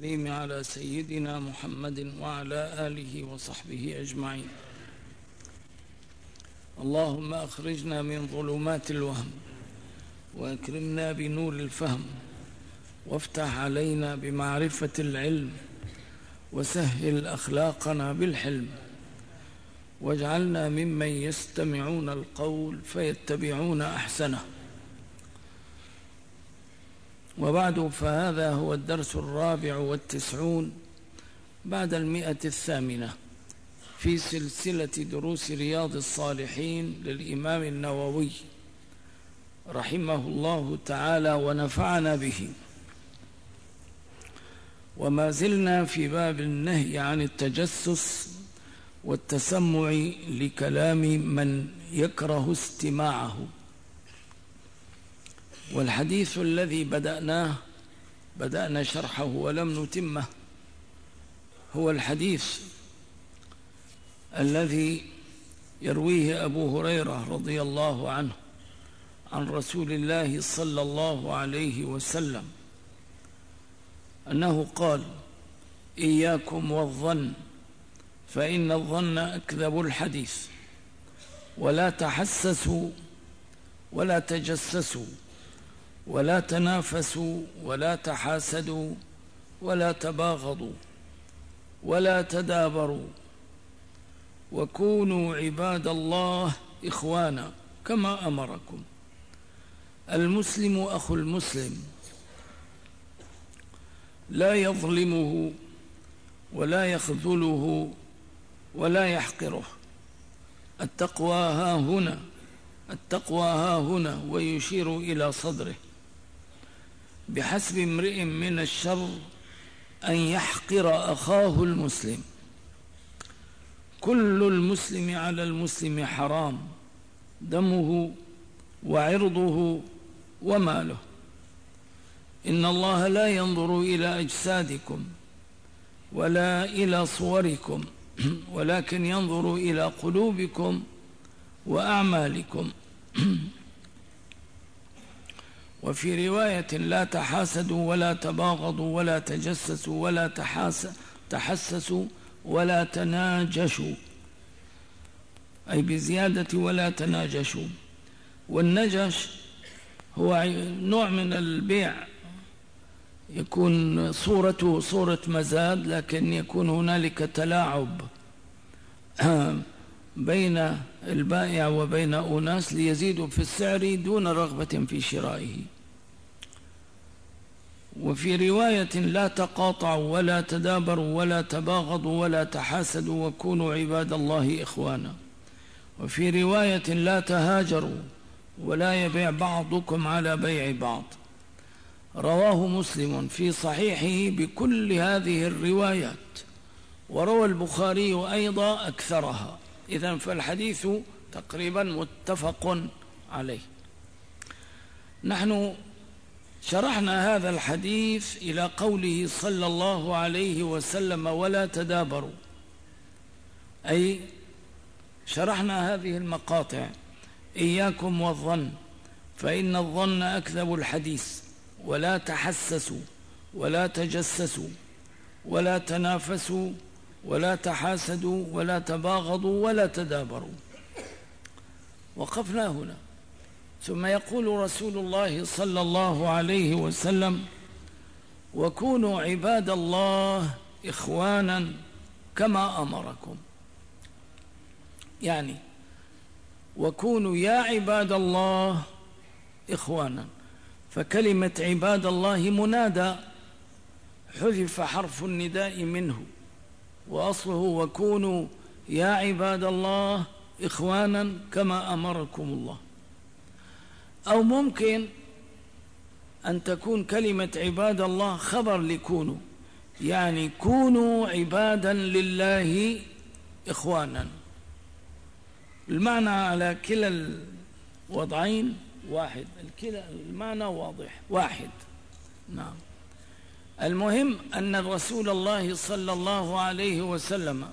والتسليم على سيدنا محمد وعلى آله وصحبه أجمعين. اللهم أخرجنا من ظلمات الوهم وأكرمنا بنور الفهم، وافتح علينا بمعرفة العلم، وسهل أخلاقنا بالحلم، واجعلنا ممن يستمعون القول فيتبعون أحسنه. وبعد، فهذا هو الدرس 94 بعد 100 في سلسلة دروس رياض الصالحين للإمام النووي رحمه الله تعالى ونفعنا به. وما زلنا في باب النهي عن التجسس والتسمع لكلام من يكره استماعه. والحديث الذي بدأنا شرحه ولم نتمه هو الحديث الذي يرويه أبو هريرة رضي الله عنه عن رسول الله صلى الله عليه وسلم أنه قال: إياكم والظن فإن الظن أكذب الحديث، ولا تحسسوا ولا تجسسوا ولا تنافسوا ولا تحاسدوا ولا تباغضوا ولا تدابروا، وكونوا عباد الله إخوانا كما أمركم. المسلم أخو المسلم، لا يظلمه ولا يخذله ولا يحقره. التقوى ها هنا، ويشير إلى صدره. بحسب امرئ من الشر أن يحقر أخاه المسلم. كل المسلم على المسلم حرام، دمه وعرضه وماله. إن الله لا ينظر إلى أجسادكم ولا إلى صوركم، ولكن ينظر إلى قلوبكم وأعمالكم. وفي رواية: لا تحاسدوا ولا تباغضوا ولا تجسسوا ولا تحسسوا ولا تناجشوا، أي بزيادة ولا تناجشوا. والنجش هو نوع من البيع، يكون صورته صورة مزاد، لكن يكون هنالك تلاعب بين البائع وبين أناس ليزيدوا في السعر دون رغبة في شرائه. وفي رواية: لا تقاطعوا ولا تدابروا ولا تباغضوا ولا تحاسدوا وكونوا عباد الله إخوانا. وفي رواية: لا تهاجروا ولا يبيع بعضكم على بيع بعض. رواه مسلم في صحيحه بكل هذه الروايات، وروى البخاري أيضا أكثرها. إذن فالحديث تقريبا متفق عليه. نحن شرحنا هذا الحديث إلى قوله صلى الله عليه وسلم: ولا تدابروا، أي شرحنا هذه المقاطع: إياكم والظن فإن الظن أكذب الحديث، ولا تحسسوا ولا تجسسوا ولا تنافسوا ولا تحاسدوا ولا تباغضوا ولا تدابروا. وقفنا هنا. ثم يقول رسول الله صلى الله عليه وسلم: وكونوا عباد الله إخوانا كما أمركم. يعني وكونوا يا عباد الله إخوانا. فكلمة عباد الله منادى، حذف حرف النداء منه، وأصله وكونوا يا عباد الله إخوانا كما أمركم الله. أو ممكن أن تكون كلمة عباد الله خبر لكونوا، يعني كونوا عبادا لله إخوانا. المعنى على كلا الوضعين واحد، المعنى واضح واحد. نعم. المهم أن الرسول الله صلى الله عليه وسلم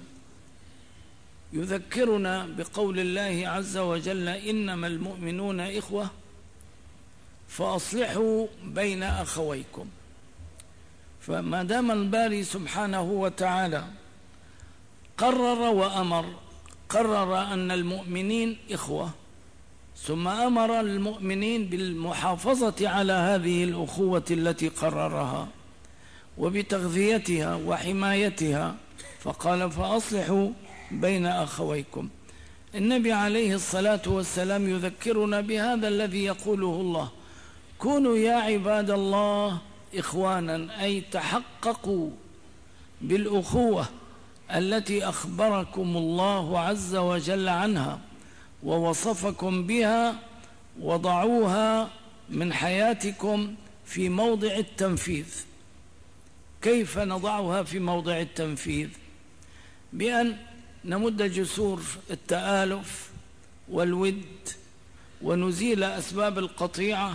يذكرنا بقول الله عز وجل: إنما المؤمنون إخوة فأصلحوا بين أخويكم. فما دام الباري سبحانه وتعالى قرر وأمر، قرر أن المؤمنين إخوة، ثم أمر المؤمنين بالمحافظة على هذه الأخوة التي قررها وبتغذيتها وحمايتها، فقال فأصلحوا بين أخويكم. النبي عليه الصلاة والسلام يذكرنا بهذا الذي يقوله الله: كونوا يا عباد الله إخوانا، أي تحققوا بالأخوة التي أخبركم الله عز وجل عنها ووصفكم بها، وضعوها من حياتكم في موضع التنفيذ. كيف نضعها في موضع التنفيذ؟ بأن نمد جسور التآلف والود، ونزيل أسباب القطيعة،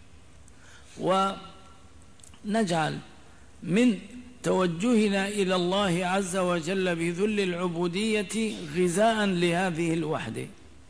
ونجعل من توجهنا إلى الله عز وجل بذل العبودية غذاء لهذه الوحدة،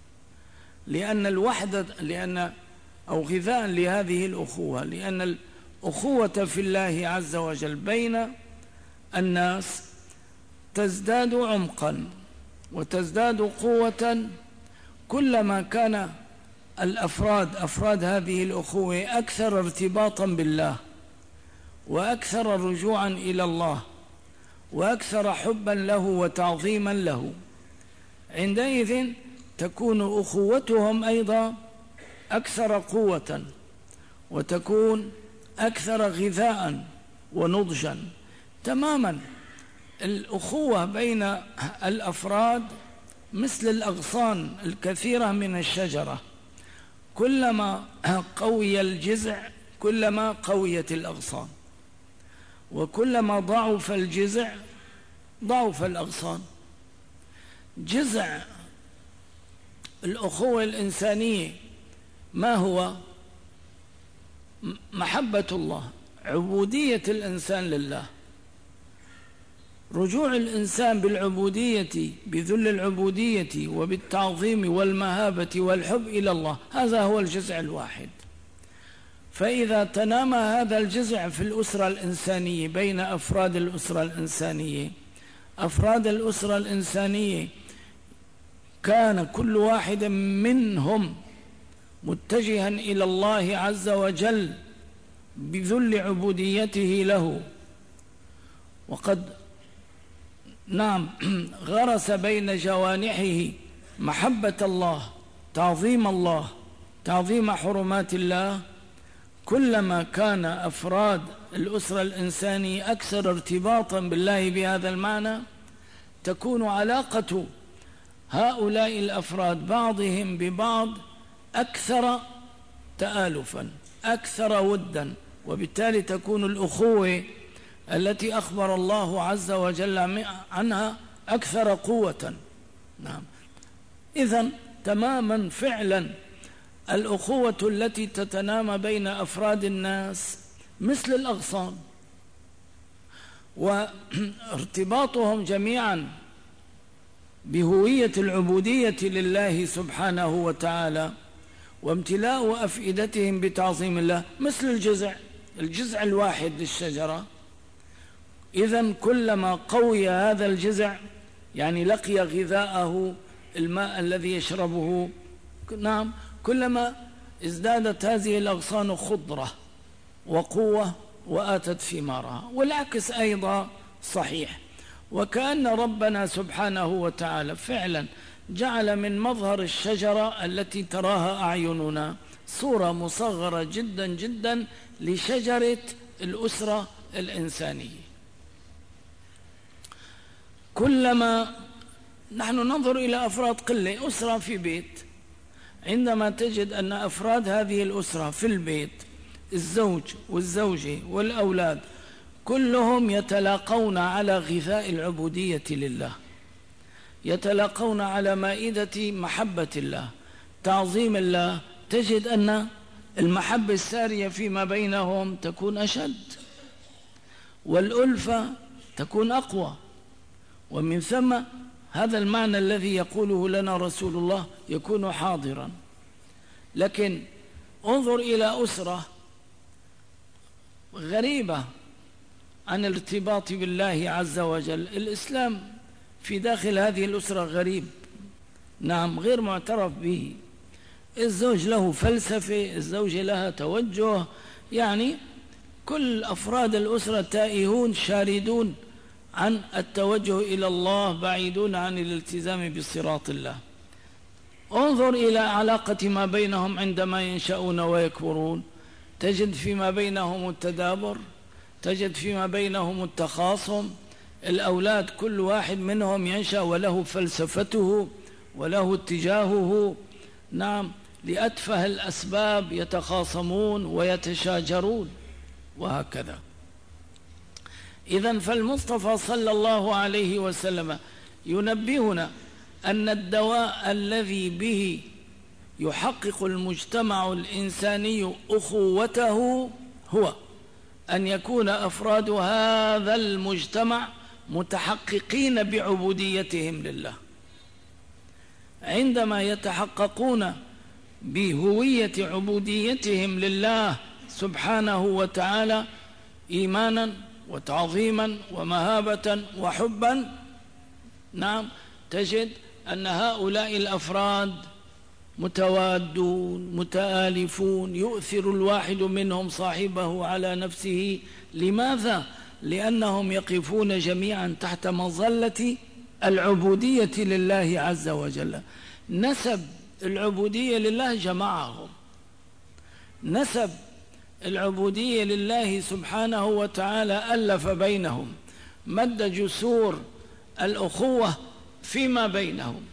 أو غذاء لهذه الأخوة، لأن الأخوة في الله عز وجل بين الناس تزداد عمقا وتزداد قوة كلما كان أفراد هذه الأخوة أكثر ارتباطا بالله، وأكثر رجوعا إلى الله، وأكثر حبا له وتعظيما له. عندئذ تكون أخوتهم أيضا أكثر قوة، وتكون أكثر غذاء ونضجا. تماما الأخوة بين الأفراد مثل الأغصان الكثيرة من الشجرة، كلما قوي الجذع كلما قويت الأغصان، وكلما ضعف الجذع ضعف الأغصان. جذع الأخوة الإنسانية ما هو؟ محبة الله، عبودية الإنسان لله، رجوع الإنسان بالعبودية، بذل العبودية وبالتعظيم والمهابة والحب إلى الله. هذا هو الجذع الواحد. فإذا تنامى هذا الجذع في الأسرة الإنسانية بين أفراد الأسرة الإنسانية كان كل واحد منهم متجها إلى الله عز وجل بذل عبوديته له، وقد غرس بين جوانحه محبة الله، تعظيم حرمات الله. كلما كان أفراد الأسرة الإنسانية أكثر ارتباطا بالله بهذا المعنى، تكون علاقة هؤلاء الأفراد بعضهم ببعض أكثر تآلفا، أكثر ودا، وبالتالي تكون الأخوة التي أخبر الله عز وجل عنها أكثر قوة. إذن تماما فعلا الأخوة التي تتنامى بين أفراد الناس مثل الأغصان، وارتباطهم جميعا بهوية العبودية لله سبحانه وتعالى، وامتلاء أفئدتهم بتعظيم الله مثل الجذع الواحد للشجرة. إذن كلما قوي هذا الجذع، يعني لقي غذاءه الماء الذي يشربه، كلما ازدادت هذه الأغصان خضرة وقوة وآتت ثمارها، والعكس أيضا صحيح. وكأن ربنا سبحانه وتعالى فعلا جعل من مظهر الشجرة التي تراها أعيننا صورة مصغرة جدا جدا لشجرة الأسرة الإنسانية. كلما نحن ننظر إلى أفراد قلة، أسرة في بيت، عندما تجد أن أفراد هذه الأسرة في البيت، الزوج والزوجة والأولاد، كلهم يتلاقون على غذاء العبودية لله، يتلاقون على مائدة محبة الله، تعظيم الله، تجد أن المحبة السارية فيما بينهم تكون أشد، والألفة تكون أقوى. ومن ثم هذا المعنى الذي يقوله لنا رسول الله يكون حاضرا. لكن انظر إلى أسرة غريبة عن الارتباط بالله عز وجل. الإسلام في داخل هذه الأسرة غريب، نعم، غير معترف به. الزوج له فلسفة، الزوجة لها توجه، يعني كل أفراد الأسرة تائهون شاردون عن التوجه إلى الله، بعيدون عن الالتزام بصراط الله. انظر إلى علاقة ما بينهم عندما ينشأون ويكبرون، تجد فيما بينهم التدابر، تجد فيما بينهم التخاصم. الأولاد كل واحد منهم ينشأ وله فلسفته وله اتجاهه، نعم، لأتفه الأسباب يتخاصمون ويتشاجرون وهكذا. إذن فالمصطفى صلى الله عليه وسلم ينبهنا أن الدواء الذي به يحقق المجتمع الإنساني أخوته هو أن يكون أفراد هذا المجتمع متحققين بعبوديتهم لله. عندما يتحققون بهوية عبوديتهم لله سبحانه وتعالى إيمانا وتعظيما ومهابة وحبا، نعم، تجد أن هؤلاء الأفراد متوادون متآلفون، يؤثر الواحد منهم صاحبه على نفسه. لماذا؟ لأنهم يقفون جميعا تحت مظلة العبودية لله عز وجل. نسب العبودية لله جمعهم، نسب العبودية لله سبحانه وتعالى ألف بينهم، مد جسور الأخوة فيما بينهم.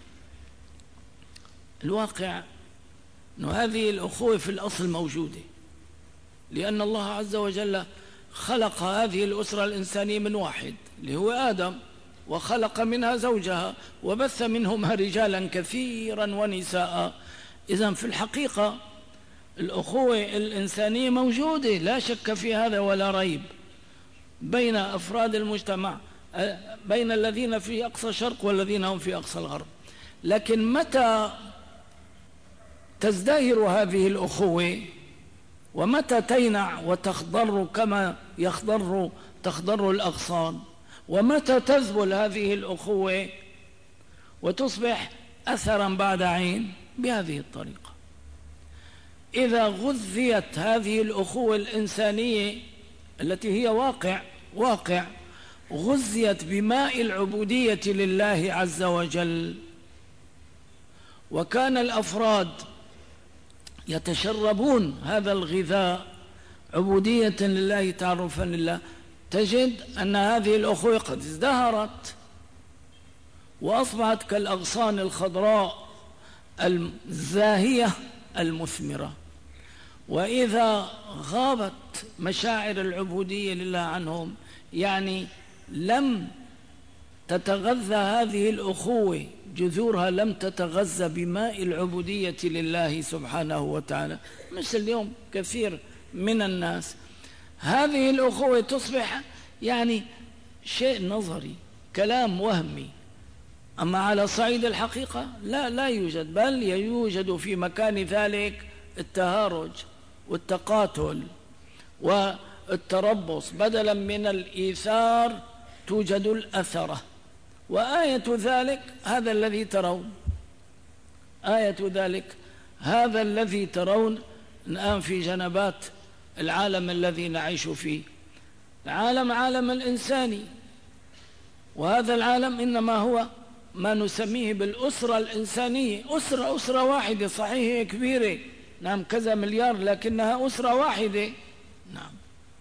الواقع أن هذه الأخوة في الأصل موجودة، لأن الله عز وجل خلق هذه الأسرة الإنسانية من واحد اللي هو آدم، وخلق منها زوجها وبث منهما رجالا كثيرا ونساء. إذن في الحقيقة الأخوة الإنسانية موجودة، لا شك في هذا ولا ريب، بين أفراد المجتمع، بين الذين في أقصى الشرق والذين هم في أقصى الغرب. لكن متى تزدهر هذه الأخوة ومتى تينع وتخضر كما تخضر الأغصان، ومتى تذبل هذه الأخوة وتصبح أثرا بعد عين؟ بهذه الطريقة. إذا غذيت هذه الأخوة الإنسانية التي هي واقع غذيت بماء العبودية لله عز وجل، وكان الأفراد يتشربون هذا الغذاء عبودية لله تعرفا لله، تجد أن هذه الأخوة قد ازدهرت وأصبحت كالأغصان الخضراء الزاهية المثمرة. وإذا غابت مشاعر العبودية لله عنهم، يعني لم تتغذى هذه الأخوة، جذورها لم تتغذى بماء العبودية لله سبحانه وتعالى، مثل اليوم كثير من الناس، هذه الأخوة تصبح يعني شيء نظري، كلام وهمي. أما على صعيد الحقيقة لا يوجد، بل يوجد في مكان ذلك التهارج والتقاتل والتربص، بدلا من الإيثار توجد الأثرة. وآية ذلك هذا الذي ترون، آية ذلك هذا الذي ترون الآن في جنبات العالم الذي نعيش فيه. العالم عالم الإنساني، وهذا العالم إنما هو ما نسميه بالأسرة الإنسانية. أسرة واحدة، صحيح هي كبيرة، نعم، كذا مليار، لكنها أسرة واحدة. نعم،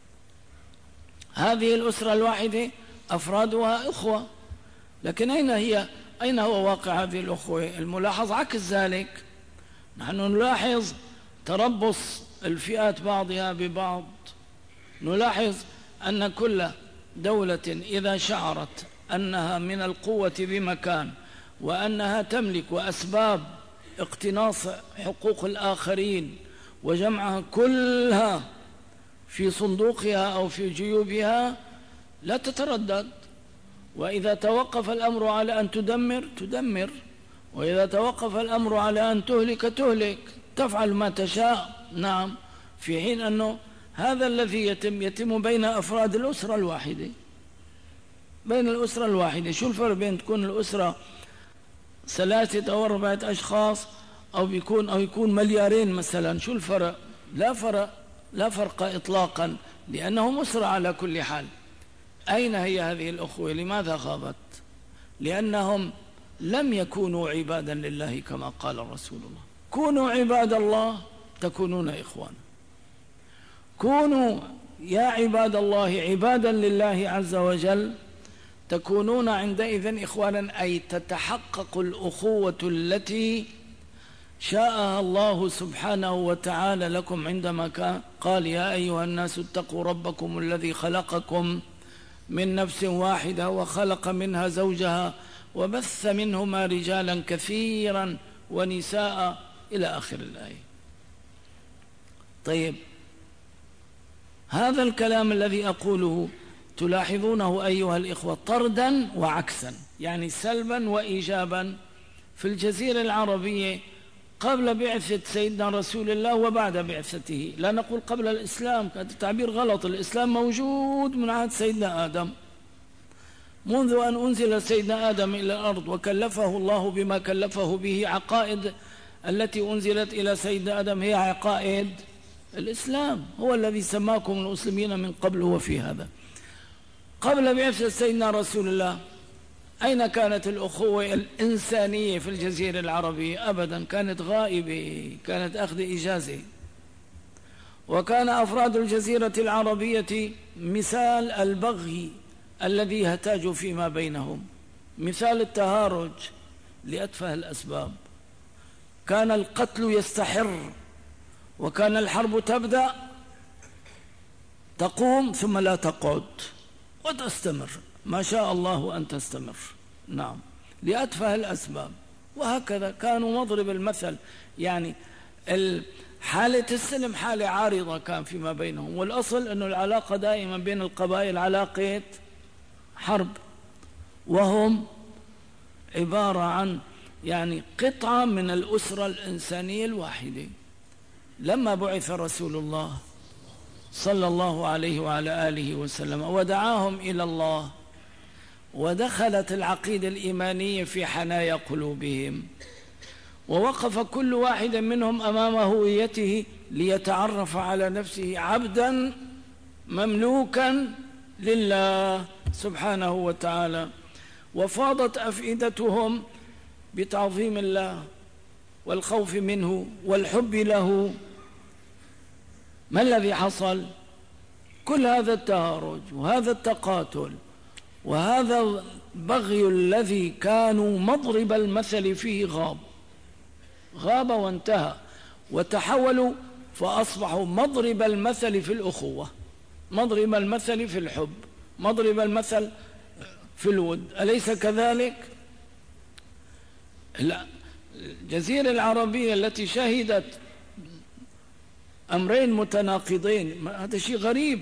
هذه الأسرة الواحدة أفرادها إخوة، لكن أين هو واقع هذه الأخوة؟ الملاحظ عكس ذلك. نحن نلاحظ تربص الفئات بعضها ببعض، نلاحظ أن كل دولة إذا شعرت أنها من القوة بمكان وأنها تملك أسباب اقتناص حقوق الآخرين وجمعها كلها في صندوقها أو في جيوبها لا تتردد، وإذا توقف الأمر على أن تدمر، وإذا توقف الأمر على أن تهلك، تفعل ما تشاء. نعم، في حين أنه هذا الذي يتم بين أفراد الأسرة الواحدة، بين الأسرة الواحدة. شو الفرق بين تكون الأسرة 3 أو 4 أشخاص أو يكون مليارين مثلا؟ شو الفرق؟ لا فرق إطلاقا، لأنهم أسرة على كل حال. أين هي هذه الأخوة؟ لماذا غابت؟ لأنهم لم يكونوا عبادا لله كما قال رسول الله: كونوا عباد الله تكونون إخوانا. كونوا يا عباد الله عبادا لله عز وجل تكونون عندئذ إخوانا، أي تتحقق الأخوة التي شاءها الله سبحانه وتعالى لكم عندما قال: يا أيها الناس اتقوا ربكم الذي خلقكم من نفس واحدة وخلق منها زوجها وبث منهما رجالا كثيرا ونساء إلى آخر الآية. طيب، هذا الكلام الذي أقوله تلاحظونه أيها الإخوة طردا وعكسا، يعني سلبا وإيجابا، في الجزيرة العربية قبل بعثة سيدنا رسول الله وبعد بعثته. لا نقول قبل الإسلام، هذا تعبير غلط. الإسلام موجود من عهد سيدنا آدم، منذ أن أنزل سيدنا آدم إلى الأرض وكلفه الله بما كلفه به. عقائد التي أنزلت إلى سيدنا آدم هي عقائد الإسلام، هو الذي سماكم المسلمين من قبل وفي هذا. قبل بعثة سيدنا رسول الله أين كانت الأخوة الإنسانية في الجزيرة العربية؟ أبدا، كانت غائبة، كانت أخذ إجازة. وكان أفراد الجزيرة العربية مثال البغي الذي يهتاج فيما بينهم، مثال التهارج لأتفه الأسباب. كان القتل يستحر، وكان الحرب تبدأ تقوم ثم لا تقعد وتستمر، ما شاء الله أن تستمر، نعم، لأتفه الأسباب. وهكذا كانوا مضرب المثل، يعني حالة السلم حالة عارضة كان فيما بينهم، والأصل أن العلاقة دائما بين القبائل علاقة حرب، وهم عبارة عن يعني قطعة من الأسرة الإنسانية الواحدة. لما بعث رسول الله صلى الله عليه وعلى آله وسلم ودعاهم إلى الله، ودخلت العقيدة الإيمانية في حنايا قلوبهم، ووقف كل واحد منهم أمام هويته ليتعرف على نفسه عبدا مملوكا لله سبحانه وتعالى، وفاضت أفئدتهم بتعظيم الله والخوف منه والحب له. ما الذي حصل؟ كل هذا التهارج وهذا التقاتل وهذا البغي الذي كانوا مضرب المثل فيه غاب وانتهى، وتحولوا فأصبحوا مضرب المثل في الأخوة، مضرب المثل في الحب، مضرب المثل في الود. أليس كذلك؟ لا، الجزيرة العربية التي شهدت أمرين متناقضين، هذا شيء غريب.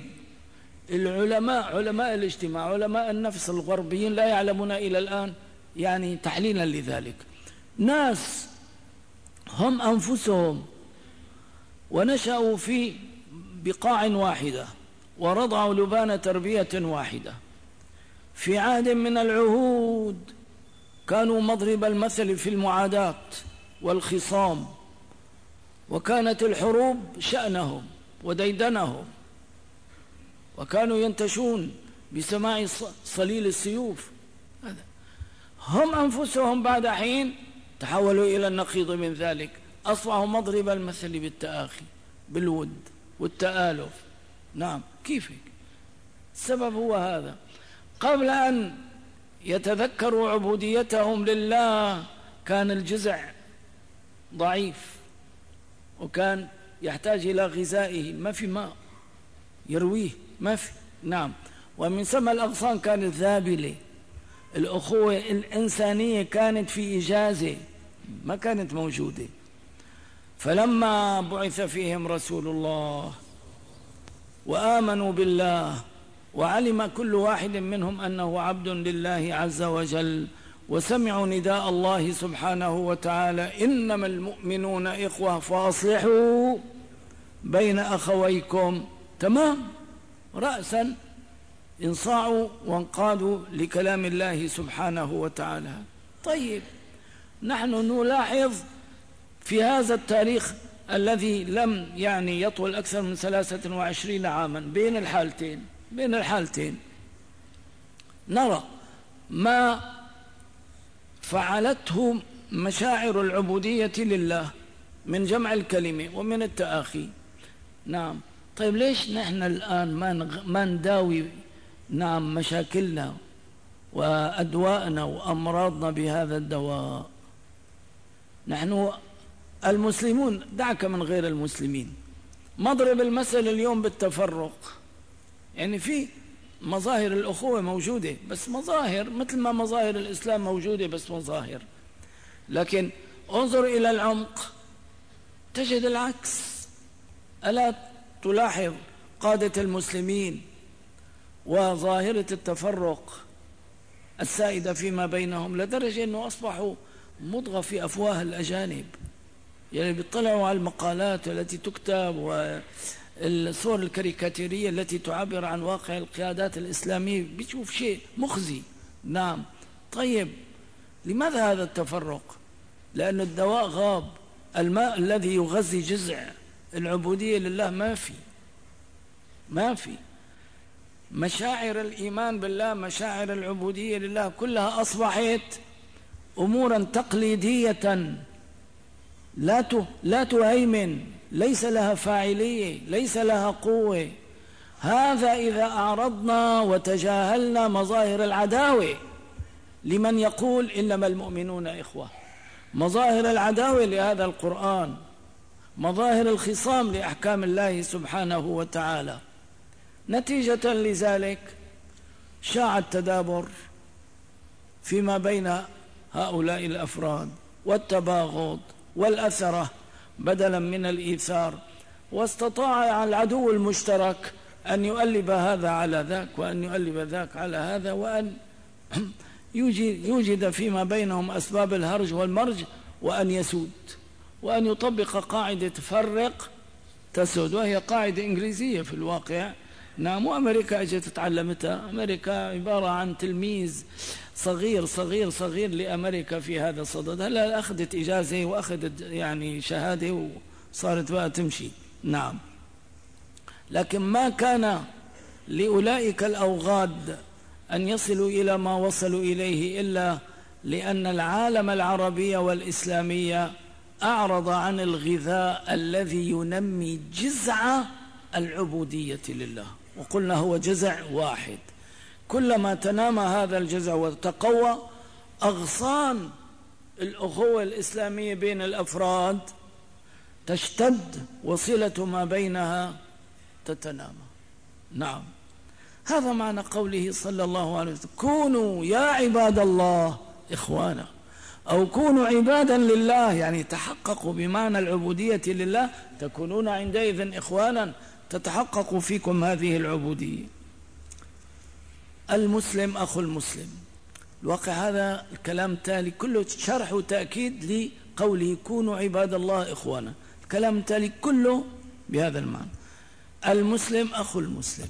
علماء الاجتماع، علماء النفس الغربيين لا يعلمون إلى الآن يعني تحليلا لذلك. ناس هم أنفسهم ونشأوا في بقاع واحدة ورضعوا لبان تربية واحدة، في عهد من العهود كانوا مضرب المثل في المعاداة والخصام، وكانت الحروب شأنهم وديدنهم، وكانوا ينتشون بسماع صليل السيوف. هم أنفسهم بعد حين تحولوا إلى النقيض من ذلك، أصبحوا مضرب المثل بالتآخي بالود والتآلف. نعم، كيف؟ السبب هو هذا. قبل أن يتذكروا عبوديتهم لله كان الجزع ضعيف، وكان يحتاج إلى غذائه، ما في ماء يرويه، ما في. نعم، ومن ثم الأغصان كانت ذابلة. الأخوة الإنسانية كانت في إجازة، ما كانت موجودة. فلما بعث فيهم رسول الله وآمنوا بالله وعلم كل واحد منهم أنه عبد لله عز وجل، وسمعوا نداء الله سبحانه وتعالى: إنما المؤمنون إخوة فأصلحوا بين أخويكم. تمام، رأسا انصاعوا وانقادوا لكلام الله سبحانه وتعالى. طيب، نحن نلاحظ في هذا التاريخ الذي لم يطول أكثر من 23 عاما بين الحالتين نرى ما فعلته مشاعر العبودية لله من جمع الكلمة ومن التآخي. نعم، طيب ليش نحن الآن ما نداوي مشاكلنا وأدوائنا وأمراضنا بهذا الدواء؟ نحن المسلمون، دعك من غير المسلمين، مضرب المثل اليوم بالتفرق. يعني في مظاهر الأخوة موجودة، بس مظاهر مثل ما مظاهر الإسلام موجودة، بس مظاهر. لكن انظر إلى العمق تجد العكس. ألا تلاحظ قادة المسلمين وظاهرة التفرق السائدة فيما بينهم لدرجة أنه أصبحوا مضغة في أفواه الأجانب، يعني بيطلعوا على المقالات التي تكتب والصور الكاريكاتيرية التي تعبر عن واقع القيادات الإسلامية، بيشوف شيء مخزي. نعم، طيب لماذا هذا التفرق؟ لأن الدواء غاب، الماء الذي يغذي جذع العبودية لله ما في مشاعر الإيمان بالله، مشاعر العبودية لله كلها أصبحت أمورا تقليدية لا تهيمن، ليس لها فاعلية، ليس لها قوة. هذا إذا أعرضنا وتجاهلنا مظاهر العداوة لمن يقول إنما المؤمنون إخوة، مظاهر العداوة لهذا القرآن، مظاهر الخصام لأحكام الله سبحانه وتعالى. نتيجة لذلك شاع التدابر فيما بين هؤلاء الأفراد والتباغض والأثرة بدلا من الإيثار، واستطاع العدو المشترك أن يؤلب هذا على ذاك وأن يؤلب ذاك على هذا، وأن يوجد فيما بينهم أسباب الهرج والمرج، وأن يسود، وأن يطبق قاعدة فرق تسود، وهي قاعدة إنجليزية في الواقع. نعم، وأمريكا أجت تعلمتها. أمريكا عبارة عن تلميذ صغير صغير صغير لأمريكا في هذا الصدد. هلا أخذت إجازة وأخذت شهادة وصارت بقى تمشي. نعم، لكن ما كان لأولئك الأوغاد أن يصلوا إلى ما وصلوا إليه إلا لأن العالم العربي والإسلامي أعرض عن الغذاء الذي ينمي جذع العبودية لله، وقلنا هو جذع واحد. كلما تنامى هذا الجذع وتقوى، أغصان الأخوة الإسلامية بين الأفراد تشتد، وصلة ما بينها تتنامى. نعم، هذا معنى قوله صلى الله عليه وسلم: كونوا يا عباد الله إخوانا، أو كونوا عبادا لله، يعني تحققوا بمعنى العبودية لله، تكونون عندئذ إخوانا، تتحقق فيكم هذه العبودية. المسلم أخو المسلم. الواقع هذا الكلام تالي كله شرح وتأكيد لقوله كونوا عباد الله إخوانا. الكلام تالي كله بهذا المعنى. المسلم أخو المسلم،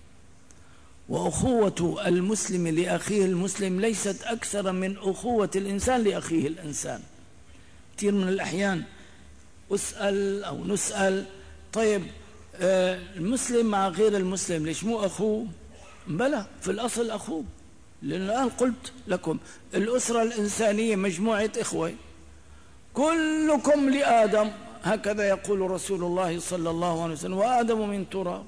وأخوة المسلم لأخيه المسلم ليست أكثر من أخوة الإنسان لأخيه الإنسان. كثير من الأحيان أسأل أو نسأل: طيب المسلم مع غير المسلم ليش مو أخوه؟ بلى، في الأصل أخوه، لأن الآن قلت لكم الأسرة الإنسانية مجموعة إخوة، كلكم لآدم، هكذا يقول رسول الله صلى الله عليه وسلم: وآدم من تراب.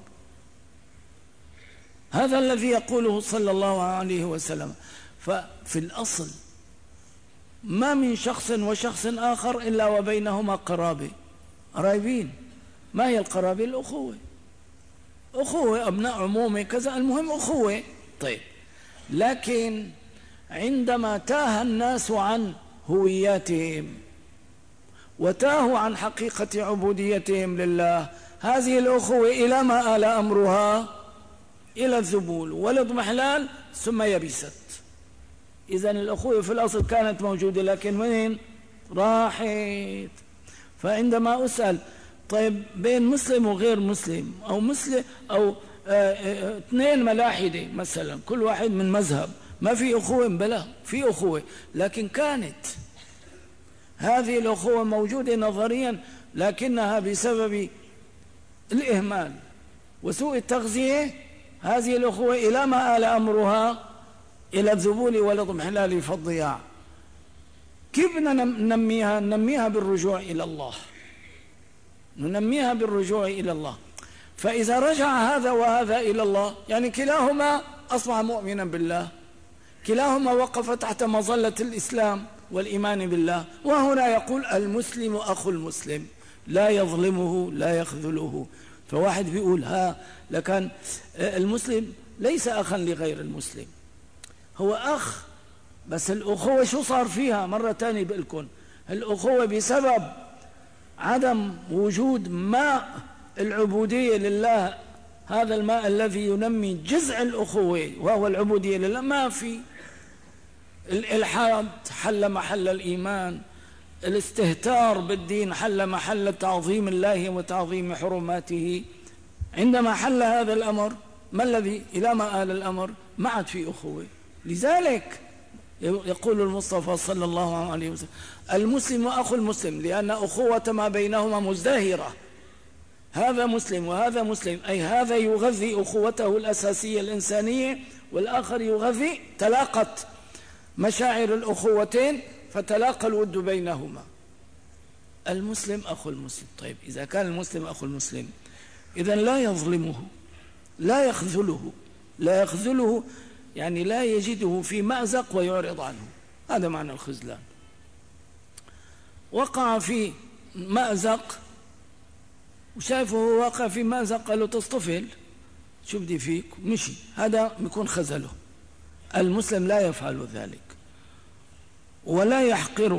هذا الذي يقوله صلى الله عليه وسلم. ففي الأصل ما من شخص وشخص آخر إلا وبينهما قرابة، قريبين. ما هي القرابة؟ الأخوة، أخوة أبناء عمومة كذا، المهم أخوة. طيب، لكن عندما تاه الناس عن هوياتهم وتاهوا عن حقيقة عبوديتهم لله، هذه الأخوة إلى ما آل أمرها؟ إلى الذبول والاضمحلال ثم يبست. إذن الأخوة في الأصل كانت موجودة، لكن وين راحت؟ فعندما أسأل طيب بين مسلم وغير مسلم، أو مسلم أو اثنين ملاحدة مثلا كل واحد من مذهب، ما في أخوة؟ بلا في أخوة، لكن كانت هذه الأخوة موجودة نظريا، لكنها بسبب الإهمال وسوء التغذية هذه الأخوة إلى ما آل أمرها إلى الذبول والاضمحلال فالضياع. كيف بدنا ننميها؟ ننميها بالرجوع إلى الله، ننميها بالرجوع إلى الله. فإذا رجع هذا وهذا إلى الله، يعني كلاهما أصبح مؤمنا بالله، كلاهما وقف تحت مظلة الإسلام والإيمان بالله. وهنا يقول المسلم أخو المسلم، لا يظلمه لا يخذله. فواحد بيقول لكن المسلم ليس أخا لغير المسلم، هو أخ، بس الأخوة شو صار فيها؟ مرة تانية بقلكن الأخوة بسبب عدم وجود ماء العبودية لله، هذا الماء الذي ينمي جزء الأخوة وهو العبودية لله، ما في. الإلحاد حل محل الإيمان، الاستهتار بالدين حل محل تعظيم الله وتعظيم حرماته. عندما حل هذا الأمر، ما الذي إلى ما آل الأمر؟ ما عاد في أخوة. لذلك يقول المصطفى صلى الله عليه وسلم المسلم أخو المسلم، لأن أخوة ما بينهما مزدهرة، هذا مسلم وهذا مسلم، أي هذا يغذي أخوته الأساسية الإنسانية، والآخر يغذي، تلاقت مشاعر الأخوتين فتلاقى الود بينهما. المسلم أخو المسلم. طيب إذا كان المسلم أخو المسلم، إذن لا يظلمه لا يخذله، لا يخذله يعني لا يجده في مأزق ويعرض عنه، هذا معنى الخذلان. وقع في مأزق وشايفه هو واقع في مأزق، قال له تصطفل شو بدي فيك، مشي، هذا بيكون خذله. المسلم لا يفعل ذلك ولا يحقره.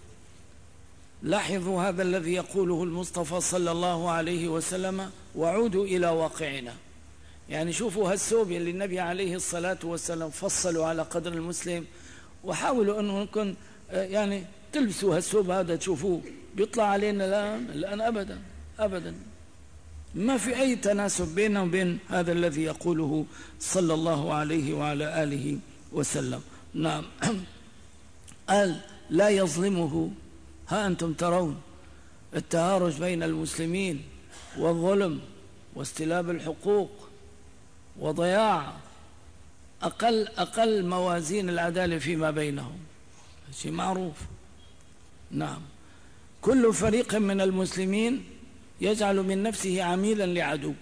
لاحظوا هذا الذي يقوله المصطفى صلى الله عليه وسلم: وعودوا إلى واقعنا. يعني شوفوا هالثوب اللي النبي عليه الصلاة والسلام فصلوا على قدر المسلم، وحاولوا أنكم يعني تلبسوا هالثوب هذا تشوفوه بيطلع علينا الآن أبدا أبدا، ما في أي تناسب بينه وبين هذا الذي يقوله صلى الله عليه وعلى آله وسلم. نعم. قال لا يظلمه. ها أنتم ترون التهارج بين المسلمين والظلم واستلاب الحقوق وضياع أقل موازين العدالة فيما بينهم، شيء معروف. نعم. كل فريق من المسلمين يجعل من نفسه عميلا لعدو،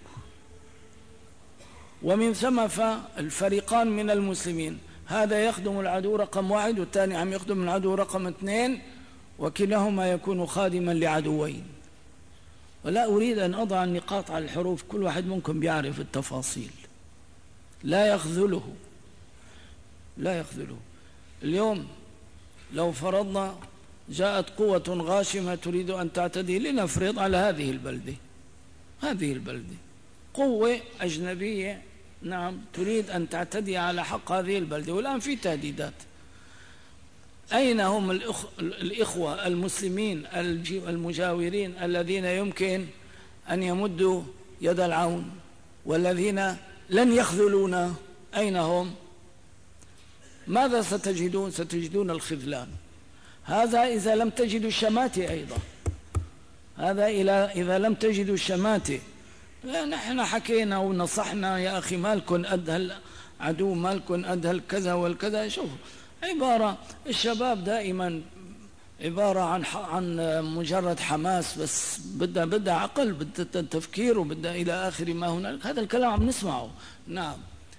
ومن ثم فالفريقان من المسلمين هذا يخدم العدو رقم 1 والثاني عم يخدم العدو رقم 2، وكلاهما يكون خادما لعدوين. ولا أريد أن أضع النقاط على الحروف، كل واحد منكم بيعرف التفاصيل. لا يخذله لا يخذله. اليوم لو فرضنا جاءت قوة غاشمة تريد أن تعتدي، لنفرض على هذه البلدة قوة أجنبية، نعم، تريد أن تعتدي على حق هذه البلدة، والآن في تهديدات. أين هم الإخوة المسلمين المجاورين الذين يمكن أن يمدوا يد العون والذين لن يخذلونا؟ أين هم؟ ماذا ستجدون؟ ستجدون الخذلان. هذا إذا لم تجدوا الشماتة أيضا، هذا إذا لم تجدوا الشماتة. نحن حكينا ونصحنا يا أخي مالكن قد هالعدو، مالكن قد هالكذا والكذا. شوف عبارة الشباب دائما عبارة عن مجرد حماس، بس بدها عقل، بدها تفكير، وبدها إلى آخر ما هنالك. هذا الكلام عم نسمعه. نعم.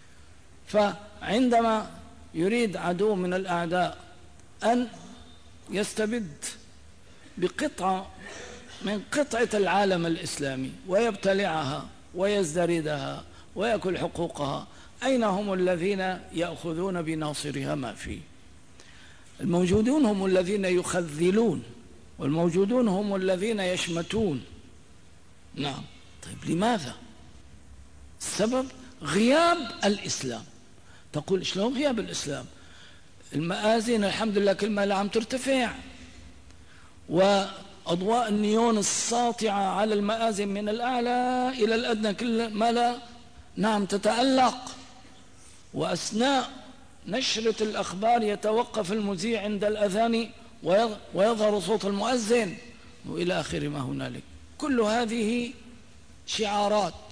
فعندما يريد عدو من الأعداء أن يستبد بقطعة من قطعة العالم الإسلامي ويبتلعها ويزدردها ويأكل حقوقها، أين هم الذين يأخذون بناصرها؟ ما في. الموجودون هم الذين يخذلون، والموجودون هم الذين يشمتون. نعم. طيب لماذا؟ السبب غياب الإسلام. تقول شلون غياب الإسلام؟ المآذن الحمد لله كل ما عم ترتفع، أضواء النيون الساطعة على المآذن من الأعلى إلى الأدنى كل ما لا نعم تتألق. وأثناء نشرة الأخبار يتوقف المذيع عند الأذان ويظهر صوت المؤذن وإلى آخر ما هنالك. كل هذه شعارات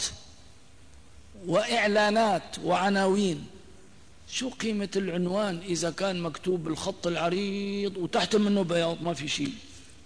وإعلانات وعناوين. شو قيمة العنوان إذا كان مكتوب بالخط العريض وتحت منه بياض ما في شيء؟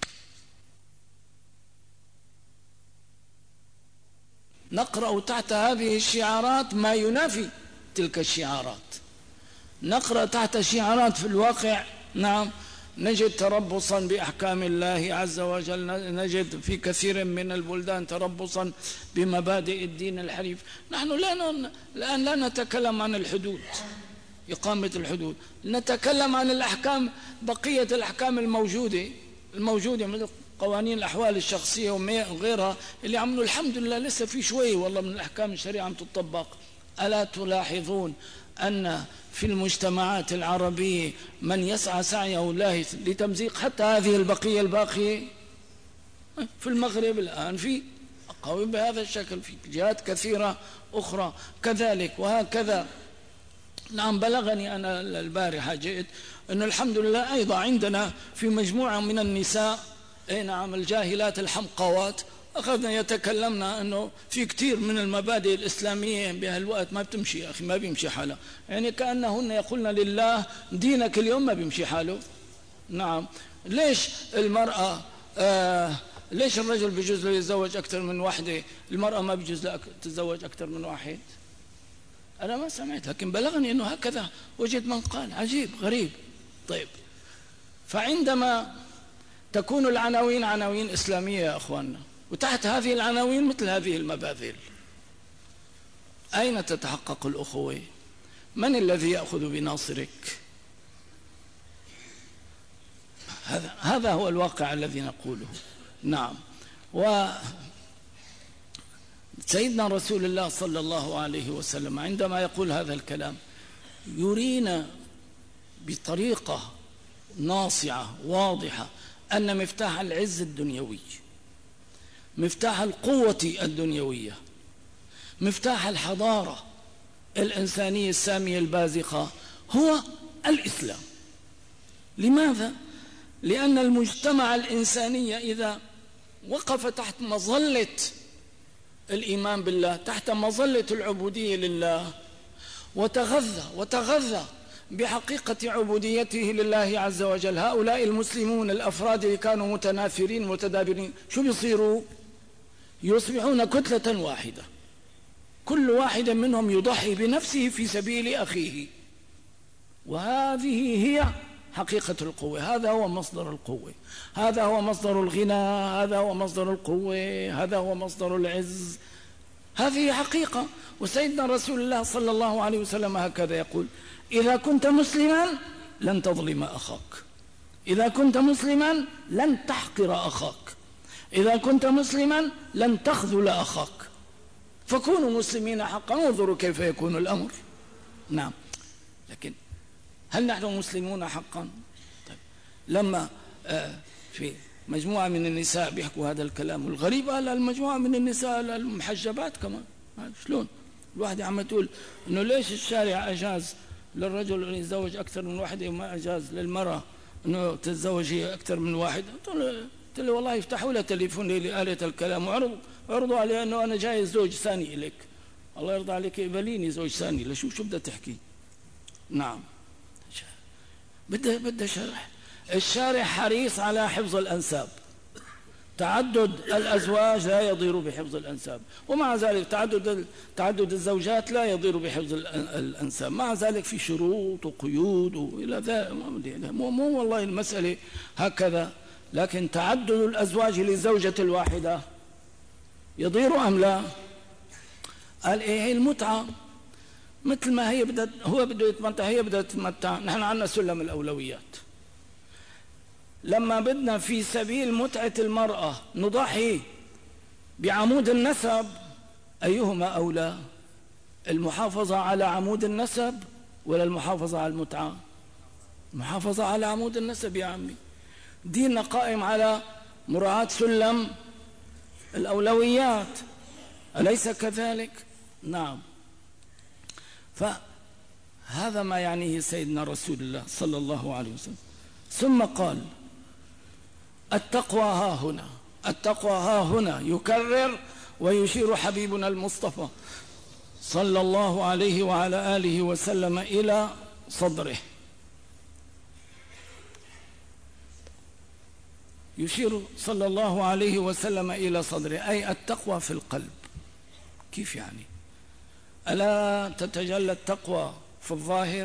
نقرأ تحت هذه الشعارات ما ينافي تلك الشعارات. نقرأ تحت شعارات في الواقع نعم نجد تربصا بأحكام الله عز وجل، نجد في كثير من البلدان تربصا بمبادئ الدين الحنيف. نحن الآن لا نتكلم عن الحدود، إقامة الحدود، نتكلم عن الأحكام، بقية الأحكام الموجودة مثل قوانين الأحوال الشخصية وغيرها اللي عملوا الحمد لله لسه في شوي والله من الأحكام الشريعة عم تطبق. ألا تلاحظون أن في المجتمعات العربية من يسعى سعيه لتمزيق حتى هذه البقية الباقية؟ في المغرب الآن في أقاويل بهذا الشكل، في جهات كثيرة أخرى كذلك وهكذا. نعم بلغني أنا البارحة جئت أنه الحمد لله أيضا عندنا في مجموعة من النساء نعم الجاهلات الحمقوات أخذنا يتكلمنا أنه في كثير من المبادئ الإسلامية بهالوقت ما بتمشي يا أخي، ما بيمشي حالها، يعني كأنهن يقولن لله دينك اليوم ما بيمشي حاله. نعم ليش المرأة ليش الرجل بيجوز له يتزوج أكثر من واحدة، المرأة ما بيجوز لها تتزوج أكثر من واحد؟ أنا ما سمعت لكن بلغني أنه هكذا وجد من قال. عجيب غريب. طيب فعندما تكون العناوين عناوين إسلامية يا أخواننا وتحت هذه العناوين مثل هذه المباذل، أين تتحقق الأخوة؟ من الذي يأخذ بناصرك؟ هذا هو الواقع الذي نقوله. نعم. وسيدنا رسول الله صلى الله عليه وسلم عندما يقول هذا الكلام يرينا بطريقة ناصعة واضحة أن مفتاح العز الدنيوي، مفتاح القوة الدنيوية، مفتاح الحضارة الإنسانية السامية البازخة هو الإسلام. لماذا؟ لأن المجتمع الإنساني إذا وقف تحت مظلة الإيمان بالله، تحت مظلة العبودية لله، وتغذى بحقيقة عبوديته لله عز وجل، هؤلاء المسلمون الأفراد اللي كانوا متنافرين متدابرين شو بيصيروا؟ يصبحون كتلة واحدة، كل واحد منهم يضحي بنفسه في سبيل أخيه، وهذه هي حقيقة القوة. هذا هو مصدر القوة، هذا هو مصدر الغنى، هذا هو مصدر القوة، هذا هو مصدر العز. هذه حقيقة. وسيدنا رسول الله صلى الله عليه وسلم هكذا يقول: إذا كنت مسلما لن تظلم أخاك، إذا كنت مسلما لن تحقر أخاك، إذا كنت مسلما لن تخذل أخاك، فكونوا مسلمين حقا. انظروا كيف يكون الأمر. نعم، لكن هل نحن مسلمون حقا؟ طيب. لما في مجموعة من النساء بيحكوا هذا الكلام، والغريب على المجموعة من النساء المحجبات كمان، شلون الواحدة عم تقول إنه ليش الشارع أجاز للرجل أن يتزوج أكثر من واحدة وما أجاز للمرأة أنه تتزوج هي أكثر من واحد؟ قلت له والله يفتحوا لها تليفون لآلة الكلام وعرضوا عليه أنه أنا جاي زوج ثاني إليك، الله يرضى عليك اقبليني زوج ثاني. شو بدها تحكي؟ نعم، بدها شرح. الشارع حريص على حفظ الأنساب، تعدد الأزواج لا يضير بحفظ الأنساب، ومع ذلك تعدد الزوجات لا يضير بحفظ الأنساب، مع ذلك في شروط وقيود وإلى ذلك. مو والله المسألة هكذا، لكن تعدد الأزواج للزوجة الواحدة يضير أم لا؟ قال إيه المتعة مثل ما هي هو بده يتمتع، هي بدها تتمتع. نحن عندنا سلم الأولويات. لما بدنا في سبيل متعة المرأة نضحي بعمود النسب، أيهما أولى؟ المحافظة على عمود النسب ولا المحافظة على المتعة؟ المحافظة على عمود النسب يا عمي. ديننا قائم على مراعاة سلم الأولويات، أليس كذلك؟ نعم. فهذا ما يعنيه سيدنا رسول الله صلى الله عليه وسلم. ثم قال التقوى ها هنا، التقوى ها هنا، يكرر ويشير حبيبنا المصطفى صلى الله عليه وعلى آله وسلم إلى صدره، يشير صلى الله عليه وسلم إلى صدره، أي التقوى في القلب. كيف يعني؟ ألا تتجلى التقوى في الظاهر؟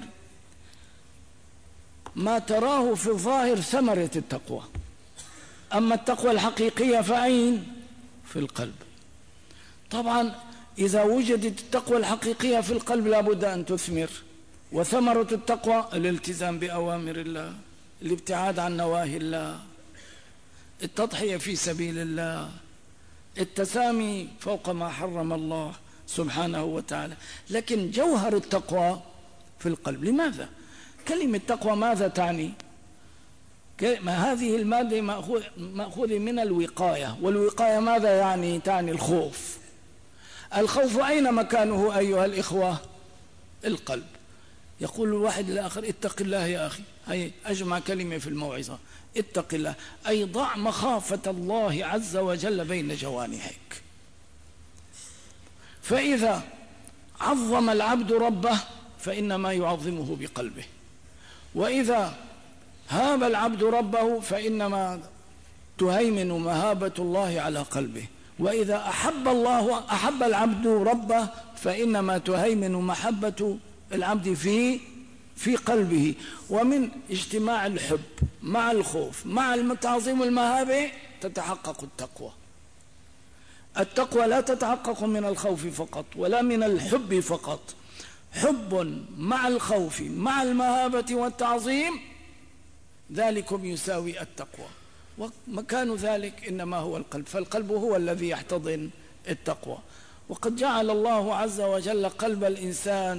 ما تراه في الظاهر ثمرة التقوى، أما التقوى الحقيقية فأين؟ في القلب. طبعا إذا وجدت التقوى الحقيقية في القلب لابد أن تثمر، وثمرة التقوى الالتزام بأوامر الله، الابتعاد عن نواهي الله، التضحية في سبيل الله، التسامي فوق ما حرم الله سبحانه وتعالى. لكن جوهر التقوى في القلب. لماذا؟ كلمة تقوى ماذا تعني؟ ما هذه المادة مأخوذة من الوقاية، والوقاية ماذا يعني؟ تعني الخوف. الخوف أين مكانه أيها الإخوة؟ القلب. يقول الواحد للآخر اتق الله يا أخي، هي أجمع كلمة في الموعظة، اتق الله، أي ضع مخافة الله عز وجل بين جوانحك. فإذا عظم العبد ربه فإنما يعظمه بقلبه، وإذا هاب العبد ربه فإنما تهيمن مهابة الله على قلبه، وإذا أحب العبد ربه فإنما تهيمن محبة العبد في قلبه. ومن اجتماع الحب مع الخوف مع التعظيم والمهابة تتحقق التقوى. التقوى لا تتحقق من الخوف فقط ولا من الحب فقط، حب مع الخوف مع المهابة والتعظيم، ذلكم يساوي التقوى. ومكان ذلك إنما هو القلب، فالقلب هو الذي يحتضن التقوى. وقد جعل الله عز وجل قلب الإنسان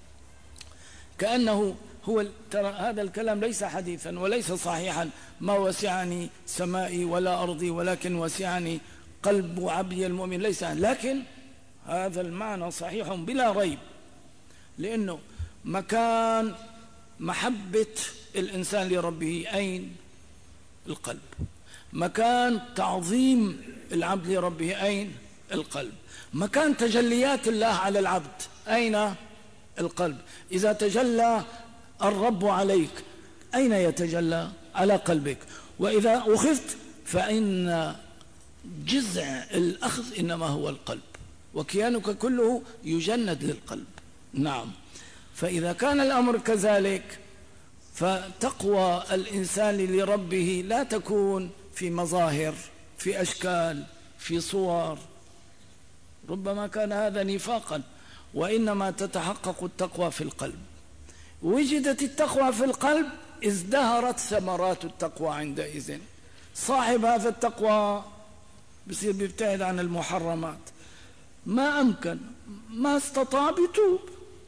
كأنه هو، ترى هذا الكلام ليس حديثا وليس صحيحا، ما وسعني سمائي ولا أرضي ولكن وسعني قلب عبدي المؤمن، ليس، لكن هذا المعنى صحيح بلا ريب، لأنه مكان محبة الإنسان لربه أين؟ القلب. مكان تعظيم العبد لربه أين؟ القلب. مكان تجليات الله على العبد أين؟ القلب. إذا تجلى الرب عليك أين يتجلى؟ على قلبك. وإذا أخذت فإن جزء الأخذ إنما هو القلب، وكيانك كله يجند للقلب. نعم. فإذا كان الأمر كذلك فتقوى الإنسان لربه لا تكون في مظاهر، في أشكال، في صور، ربما كان هذا نفاقا، وإنما تتحقق التقوى في القلب. وجدت التقوى في القلب ازدهرت ثمرات التقوى عندئذ. صاحب هذا التقوى بصير بيبتعد عن المحرمات، ما أمكن، ما استطاع بيتوب.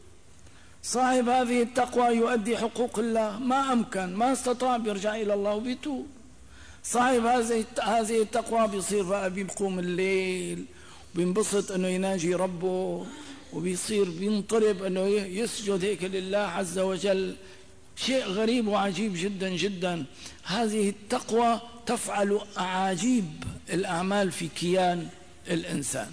صاحب هذه التقوى يؤدي حقوق الله، ما أمكن، ما استطاع بيرجع إلى الله وبيتوب. صاحب هذه التقوى بيصير بقى بيقوم الليل وبينبسط أنه يناجي ربه، وبيصير بينطرب أنه يسجد هيك لله عز وجل. شيء غريب وعجيب جدا جدا. هذه التقوى تفعل أعاجيب الأعمال في كيان الإنسان.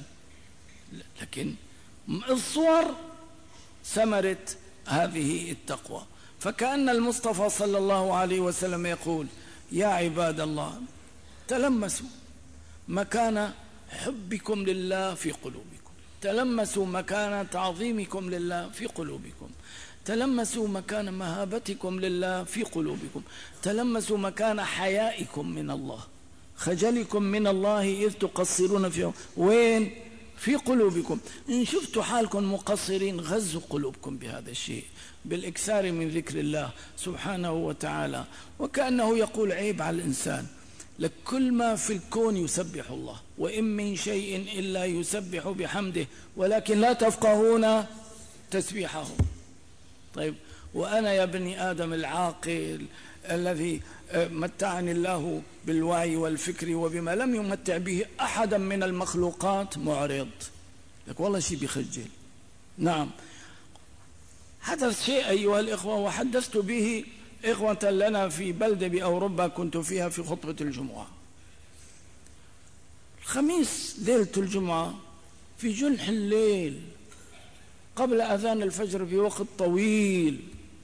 لكن الصور ثمرة هذه التقوى. فكأن المصطفى صلى الله عليه وسلم يقول يا عباد الله تلمسوا مكان حبكم لله في قلوبكم، تلمسوا مكان تعظيمكم لله في قلوبكم، تلمسوا مكان مهابتكم لله في قلوبكم، تلمسوا مكان حيائكم من الله، خجلكم من الله إذ تقصرون فيه. وين؟ في قلوبكم. إن شفتوا حالكم مقصرين غزوا قلوبكم بهذا الشيء، بالإكثار من ذكر الله سبحانه وتعالى. وكأنه يقول عيب على الإنسان، لكل ما في الكون يسبح الله، وإن من شيء إلا يسبح بحمده ولكن لا تفقهون تسبيحه. طيب، وأنا يا ابني آدم العاقل الذي متعني الله بالوعي والفكر وبما لم يمتع به أحدا من المخلوقات معرض لك، والله شيء بيخجل. نعم، حدث شيء أيها الإخوة وحدثت به إخوة لنا في بلدة بأوروبا كنت فيها في خطبة الجمعة. الخميس ليلة الجمعة في جنح الليل قبل أذان الفجر بوقت طويل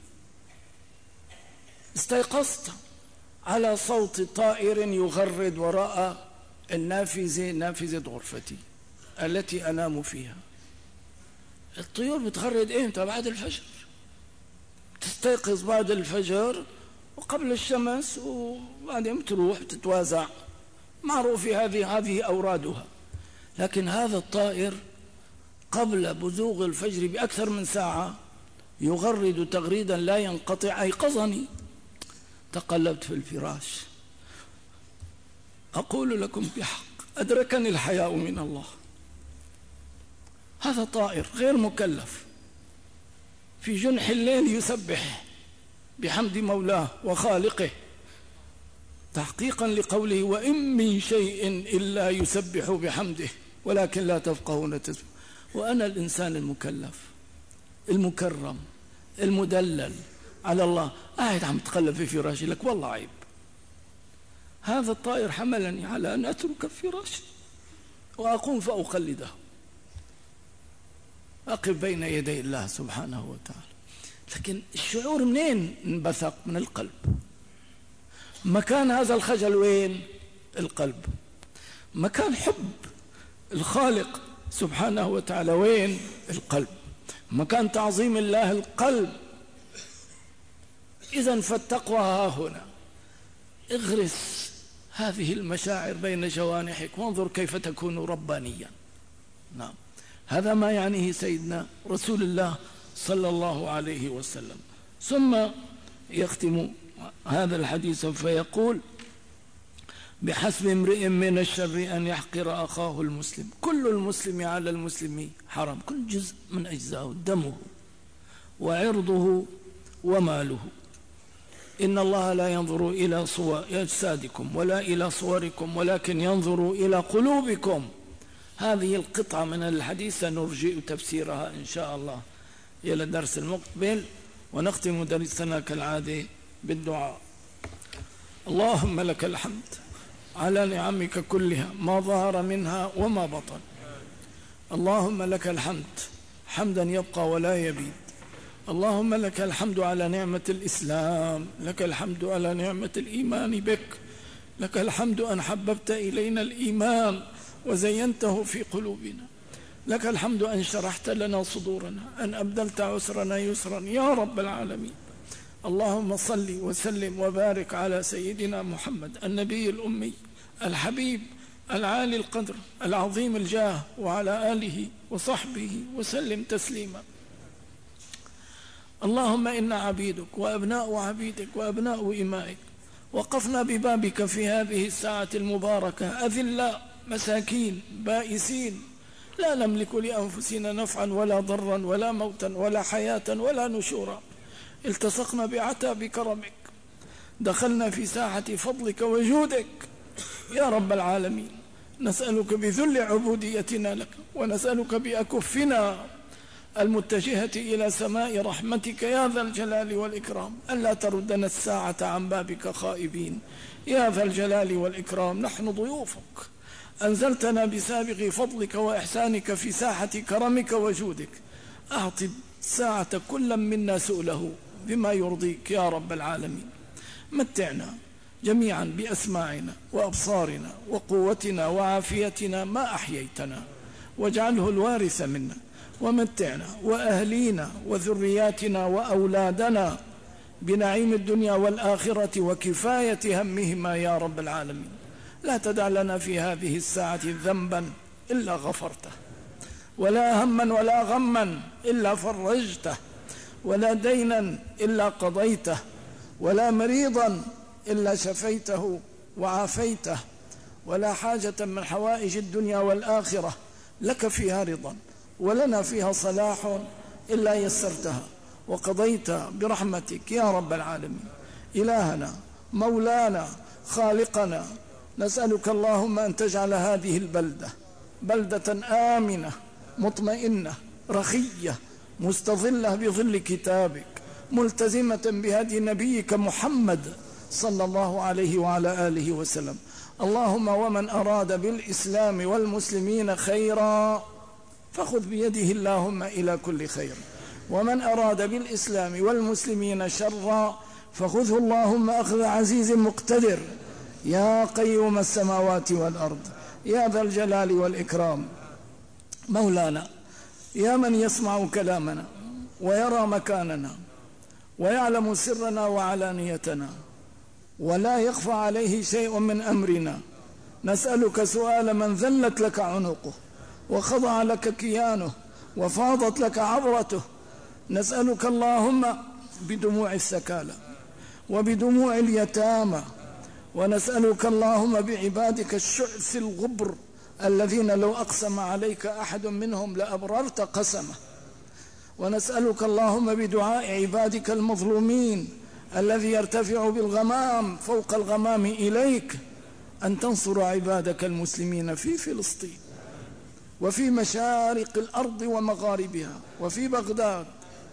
استيقظت على صوت طائر يغرد وراء نافذة غرفتي التي أنام فيها. الطيور بتغرد إمتى؟ بعد الفجر، تستيقظ بعد الفجر وقبل الشمس وبعدين بتروح تتوازع، معروف هذه أورادها. لكن هذا الطائر قبل بزوغ الفجر بأكثر من ساعة يغرد تغريدا لا ينقطع، أيقظني. تقلبت في الفراش، أقول لكم بحق أدركني الحياء من الله. هذا طائر غير مكلف في جنح الليل يسبح بحمد مولاه وخالقه، تحقيقا لقوله وإن من شيء إلا يسبح بحمده ولكن لا تفقهون تسبيحه. وأنا الإنسان المكلف المكرم المدلل على الله قاعد عم تقلب في فراشي، لك والله عيب. هذا الطائر حملني على أن أترك فراشي وأقوم فأقلده، أقف بين يدي الله سبحانه وتعالى. لكن الشعور منين انبثق؟ من القلب. مكان هذا الخجل وين؟ القلب. مكان حب الخالق سبحانه وتعالى وين؟ القلب. مكان تعظيم الله القلب. إذن فالتقوى ها هنا. اغرس هذه المشاعر بين جوانحك وانظر كيف تكون ربانيا. نعم، هذا ما يعنيه سيدنا رسول الله صلى الله عليه وسلم. ثم يختم هذا الحديث فيقول بحسب امرئ من الشر أن يحقر أخاه المسلم، كل المسلم على المسلم حرام، كل جزء من أجزائه، دمه وعرضه وماله. إن الله لا ينظر إلى أجسادكم ولا إلى صوركم ولكن ينظر إلى قلوبكم. هذه القطعة من الحديث سنرجئ تفسيرها إن شاء الله إلى الدرس المقبل، ونختم درسنا كالعادة بالدعاء. اللهم لك الحمد على نعمك كلها ما ظهر منها وما بطن. اللهم لك الحمد حمدا يبقى ولا يبيد. اللهم لك الحمد على نعمة الإسلام، لك الحمد على نعمة الإيمان بك، لك الحمد أن حببت إلينا الإيمان وزينته في قلوبنا، لك الحمد أن شرحت لنا صدورنا، أن أبدلت عسرنا يسرا يا رب العالمين. اللهم صل وسلم وبارك على سيدنا محمد النبي الأمي الحبيب العالي القدر العظيم الجاه، وعلى آله وصحبه وسلم تسليما. اللهم إنا عبيدك وأبناء عبيدك وأبناء إمائك، وقفنا ببابك في هذه الساعة المباركة أذلاء مساكين بائسين، لا نملك لأنفسنا نفعا ولا ضرا ولا موتا ولا حياة ولا نشورا. التصقنا بعتاب كرمك، دخلنا في ساحة فضلك وجودك يا رب العالمين. نسألك بذل عبوديتنا لك، ونسألك بأكفنا المتجهة إلى سماء رحمتك يا ذا الجلال والإكرام ألا تردنا الساعة عن بابك خائبين يا ذا الجلال والإكرام. نحن ضيوفك، أنزلتنا بسابق فضلك وإحسانك في ساحة كرمك وجودك. أعط الساعة كل منا سؤله بما يرضيك يا رب العالمين. متعنا جميعا بأسماعنا وأبصارنا وقوتنا وعافيتنا ما أحييتنا، واجعله الوارث منا، ومتعنا وأهلينا وذرياتنا وأولادنا بنعيم الدنيا والآخرة وكفاية همهما يا رب العالمين. لا تدع لنا في هذه الساعة ذنبا إلا غفرته، ولا هما ولا غما إلا فرجته، ولا دينا إلا قضيته، ولا مريضا إلا شفيته وعافيته، ولا حاجة من حوائج الدنيا والآخرة لك فيها رضا ولنا فيها صلاح إلا يسرتها، وقضيت برحمتك يا رب العالمين. إلهنا مولانا خالقنا، نسألك اللهم أن تجعل هذه البلدة بلدة آمنة مطمئنة رخية مستظلة بظل كتابك، ملتزمة بهدي نبيك محمد صلى الله عليه وعلى آله وسلم. اللهم ومن أراد بالإسلام والمسلمين خيرا فخذ بيده اللهم إلى كل خير، ومن أراد بالإسلام والمسلمين شرا فخذه اللهم أخذ عزيز مقتدر، يا قيوم السماوات والأرض يا ذا الجلال والإكرام. مولانا يا من يسمع كلامنا ويرى مكاننا ويعلم سرنا وعلانيتنا ولا يخفى عليه شيء من أمرنا، نسألك سؤال من ذلت لك عنقه وخضع لك كيانه وفاضت لك عبرته. نسألك اللهم بدموع السكالى وبدموع اليتامى، ونسألك اللهم بعبادك الشعث الغبر الذين لو أقسم عليك أحد منهم لأبررت قسمه، ونسألك اللهم بدعاء عبادك المظلومين الذي يرتفع بالغمام فوق الغمام إليك أن تنصر عبادك المسلمين في فلسطين وفي مشارق الأرض ومغاربها وفي بغداد،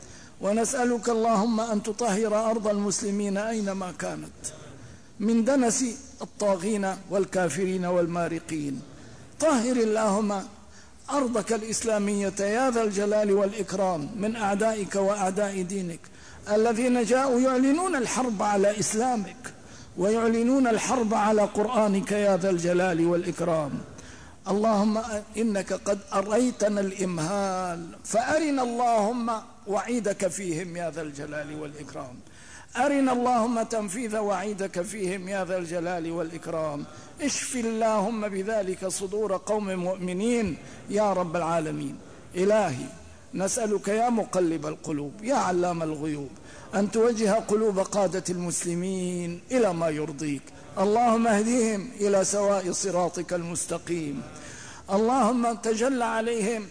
ونسألك اللهم أن تطهر أرض المسلمين أينما كانت من دنس الطاغين والكافرين والمارقين. طهر اللهم أرضك الإسلامية يا ذا الجلال والإكرام من أعدائك وأعداء دينك الذين جاءوا يعلنون الحرب على إسلامك ويعلنون الحرب على قرآنك يا ذا الجلال والإكرام. اللهم إنك قد أريتنا الإمهال فأرنا اللهم وعيدك فيهم يا ذا الجلال والإكرام، أرنا اللهم تنفيذ وعيدك فيهم يا ذا الجلال والإكرام. اشف اللهم بذلك صدور قوم مؤمنين يا رب العالمين. إلهي نسألك يا مقلب القلوب يا علام الغيوب أن توجه قلوب قادة المسلمين إلى ما يرضيك، اللهم اهدهم إلى سواء صراطك المستقيم. اللهم تجل عليهم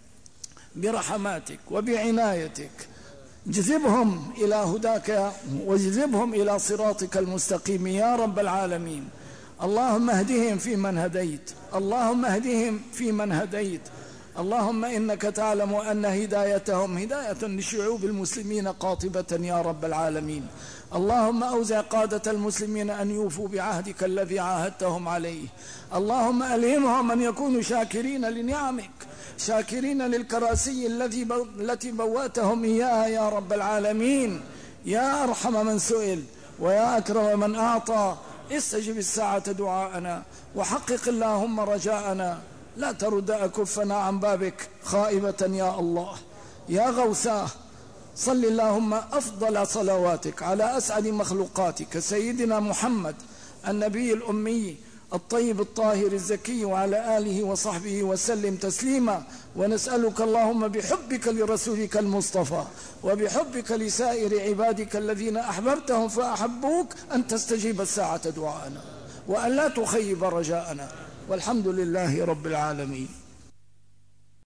برحماتك وبعنايتك، جذبهم إلى هداك واجذبهم إلى صراطك المستقيم يا رب العالمين. اللهم اهدهم فيمن هديت، اللهم اهدهم فيمن هديت. اللهم إنك تعلم أن هدايتهم هداية لشعوب المسلمين قاطبة يا رب العالمين. اللهم أوزع قادة المسلمين أن يوفوا بعهدك الذي عاهدتهم عليه. اللهم ألهمهم أن يكونوا شاكرين لنعمك، شاكرين للكراسي التي بواتهم إياها يا رب العالمين. يا أرحم من سئل ويا أكرم من أعطى، استجب الساعة دعاءنا وحقق اللهم رجاءنا، لا ترد أكفنا عن بابك خائبة يا الله. يا غوثاه صل اللهم أفضل صلواتك على أسعد مخلوقاتك سيدنا محمد النبي الأمي الطيب الطاهر الزكي وعلى آله وصحبه وسلم تسليما. ونسألك اللهم بحبك لرسولك المصطفى وبحبك لسائر عبادك الذين أحببتهم فأحبوك أن تستجيب الساعة دعاءنا وأن لا تخيب رجاءنا، والحمد لله رب العالمين.